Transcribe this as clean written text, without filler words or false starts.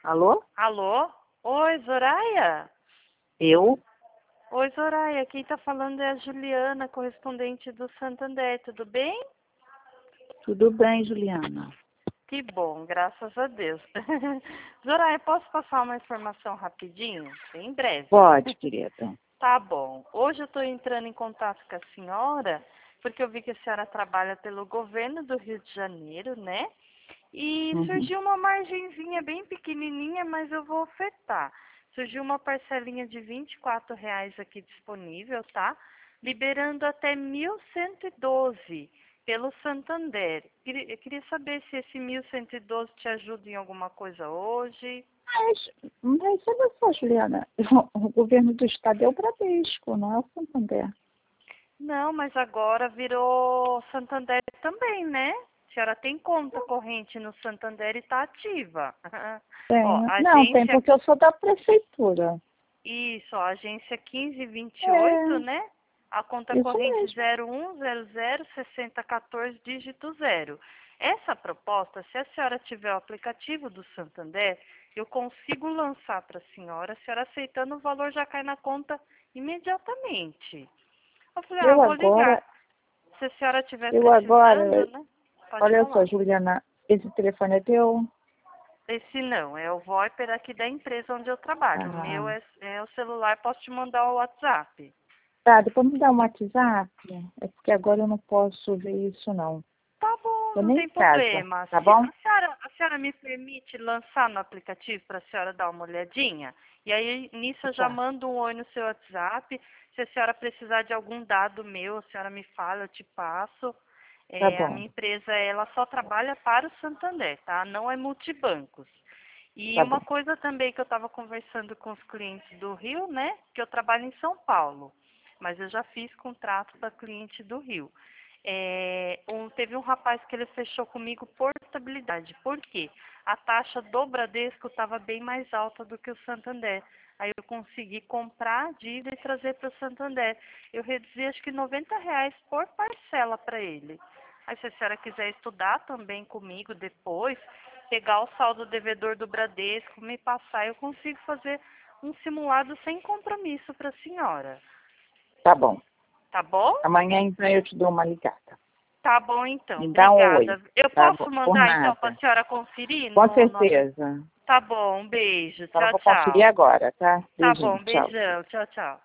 Alô? Alô? Oi, Zoraia? Eu? Oi, Zoraia. Quem tá falando é a Juliana, correspondente do Santander. Tudo bem? Tudo bem, Juliana? Que bom, graças a Deus. Zoraia, posso passar uma informação rapidinho? Bem breve. Pode, querida. Tá bom. Hoje eu estou entrando em contato com a senhora, porque eu vi que a senhora trabalha pelo governo do Rio de Janeiro, né? E Uhum. surgiu uma margenzinha bem pequenininha, mas eu vou ofertar. Surgiu uma parcelinha de R$ 24 aqui disponível, tá? Liberando até 1.112 pelo Santander. Eu queria saber se esse 1.112 te ajuda em alguma coisa hoje. Mas olha só, Juliana, o governo do estado é o Bradesco, não é o Santander. Não, mas agora virou Santander também, né? A senhora tem conta corrente no Santander e está ativa. Ó, Tem. Não, tem agência, porque eu sou da prefeitura. isso, ó, agência 1528, É, né? A conta isso corrente mesmo. 01006014, dígito 0. Essa proposta, se a senhora tiver o aplicativo do Santander, eu consigo lançar para a senhora aceitando, o valor já cai na conta imediatamente. Eu falei, Eu vou ligar. agora, Se a senhora estiver eu precisando, agora, né? Pode olha só, falar. Juliana, esse telefone é teu? Esse não, é o VoIP aqui da empresa onde eu trabalho. O Ah, meu é o celular, posso te mandar o WhatsApp. tá, depois me dá um WhatsApp. É porque agora eu não posso ver isso, não. Tá bom, Tô não nem em tem casa, problema. tá Se bom? a senhora me permite lançar no aplicativo para a senhora dar uma olhadinha, e aí nisso eu já Tá, mando um oi no seu WhatsApp. Se a senhora precisar de algum dado meu, a senhora me fala, eu te passo. tá A bom, minha empresa, ela só trabalha para o Santander, tá? Não é multibancos. E tá bom. uma coisa também que eu estava conversando com os clientes do Rio, né? Que eu trabalho em São Paulo, mas eu já fiz contrato para cliente do Rio. Teve um rapaz que ele fechou comigo portabilidade. Por quê? A taxa do Bradesco estava bem mais alta do que o Santander. Aí eu consegui comprar a dívida e trazer para o Santander. Eu reduzi acho que R$ 90 por parcela para ele. Aí se a senhora quiser estudar também comigo depois, pegar o saldo devedor do Bradesco, me passar, eu consigo fazer um simulado sem compromisso para a senhora. Tá bom. Tá bom? Amanhã então eu te dou uma ligada. Tá bom, então. Me dá um oi. Obrigada. Eu Tá posso bom. Por mandar, então, para a nada. senhora conferir Com no aplicativo? certeza. Tá bom, um beijo. Só não Tchau, vou conferir tchau. agora, tá? Tá Beijinho. bom, Tchau. beijão. Tchau, tchau.